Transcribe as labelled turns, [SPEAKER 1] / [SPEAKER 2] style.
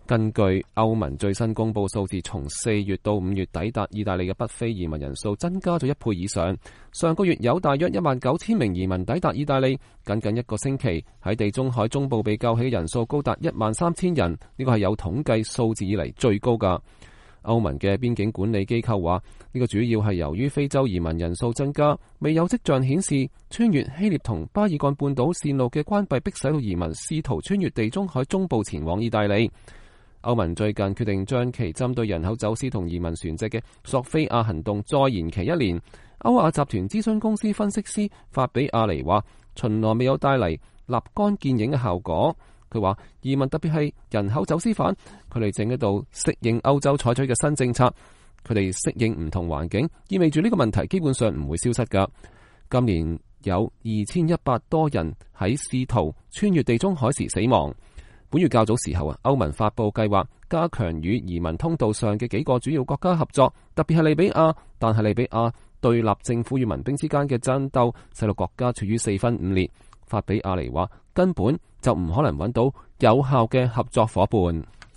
[SPEAKER 1] 根據歐盟最新公佈數字，從4月到5月抵達意大利嘅北非移民人數增加咗1倍以上。上個月有大約19000名移民抵達意大利，僅僅一個星期喺地中海中部被救起嘅人數高達13000人，呢個係有統計數字以嚟最高㗎。歐盟嘅邊境管理機構話，呢個主要係由於非洲移民人數增加，未有跡象顯示穿越希臘同巴爾幹半島線路嘅關閉，迫使到移民試圖穿越地中海中部前往意大利。歐盟最近決定將其針對人口走私同移民船隻嘅索菲亞行動再延期1年。歐亞集團諮詢公司分析師法比亞尼話，巡邏未有帶嚟立竿見影嘅效果。佢話移民特別係人口走私犯，佢哋正喺度適應歐洲採取嘅新政策，佢哋適應唔同環境，意味住呢個問題基本上唔會消失㗎。今年有2100多人喺試圖穿越地中海時死亡。本月較早時候歐盟發布計劃加強與移民通道上嘅幾個主要國家合作，特別係利比亞，但係利比亞對立政府與民兵之間嘅爭鬥使到國家處於4分5裂。法比亞尼話根本就唔可能揾到有效嘅合作夥伴。